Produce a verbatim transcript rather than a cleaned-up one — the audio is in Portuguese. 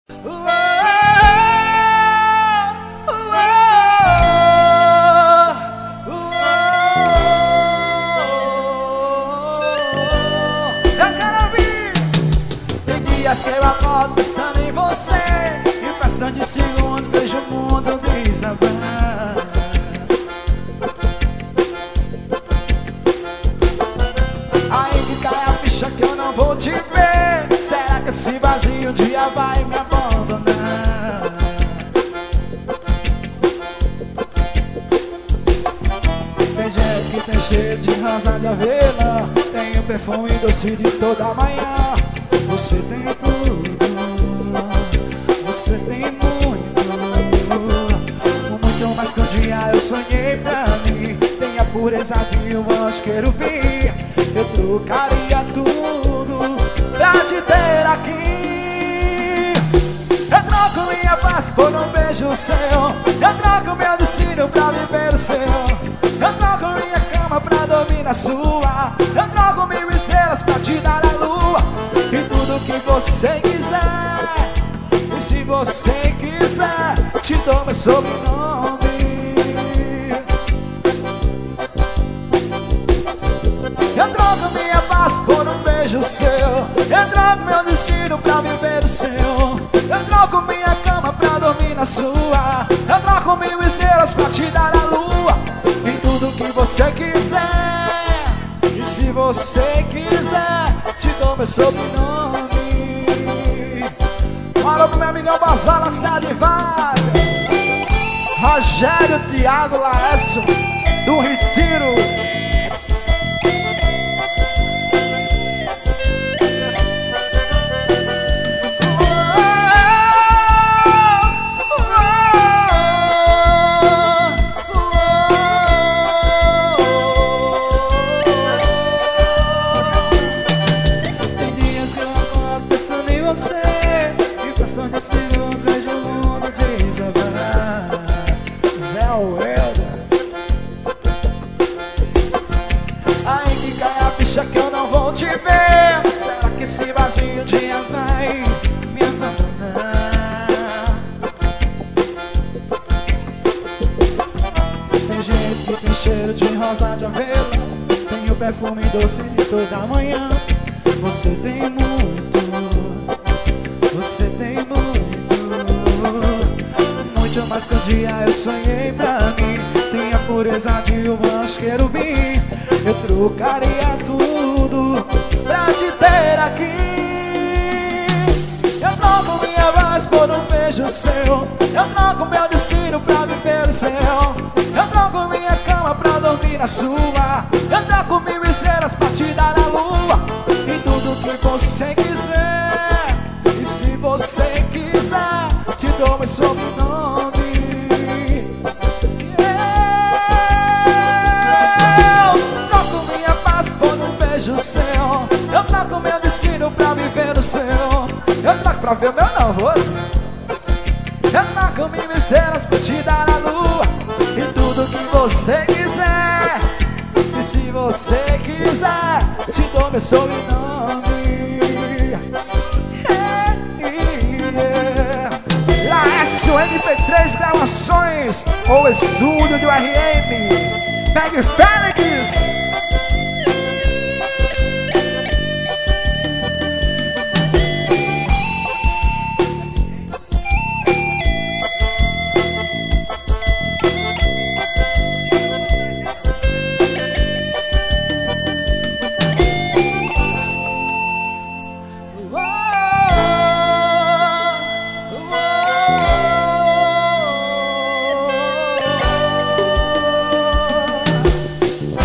Dias que eu acordo pensando em você, e passando de segundo vejo o mundo desabar. Aí que cai a ficha que eu não vou te ver. Será que esse vazio um dia vai me abandonar? Tem gente que tem cheiro de rosa de avelã, tem o perfume doce de toda manhã. Você tem tudo, você tem muito, muito mais que um dia eu sonhei pra mim. Tem a pureza de um anjo querubim. Eu trocaria tudo pra te ter aqui. Eu troco minha paz por um beijo seu. Eu troco meu destino pra viver o seu. Eu troco minha cama pra dormir na sua. Eu troco mil estrelas pra te dar a lua. E tudo que você quiser. E se você quiser, te dou meu sobrenome. Eu troco minha paz por um beijo seu. Eu troco meu destino pra viver o seu. Eu troco minha cama pra dormir na sua. Eu troco mil estrelas pra te dar a lua. E tudo que você quiser. E se você quiser, te dou meu sobrenome. Fala pro meu amigão Bazar na cidade de Várzea, Rogério Thiago Laércio do Retiro. Será que esse vazio um dia vai me abandonar? Tem gente que tem cheiro de rosa de avelã, tem o perfume doce de toda manhã. Você tem muito, você tem muito, muito mais que um dia eu sonhei pra mim. Tem a pureza de um anjo querubim. Eu trocaria tudo pra te ter aqui. Eu troco minha voz por um beijo seu. Eu troco meu destino pra viver o seu. Eu troco minha cama pra dormir na sua. Eu troco mil estrelas pra te dar a lua. E tudo que você quiser. E se você quiser, te dou meu sobrenome. Seu. Eu troco meu destino pra viver o seu. Eu troco pra ver o meu não, vou. Eu troco mil estrelas pra te dar a lua. E tudo que você quiser. E se você quiser, te dou meu sobrenome. Yeah, yeah. Laércio M P três Gravações, ou estúdio do R M Meg Félix.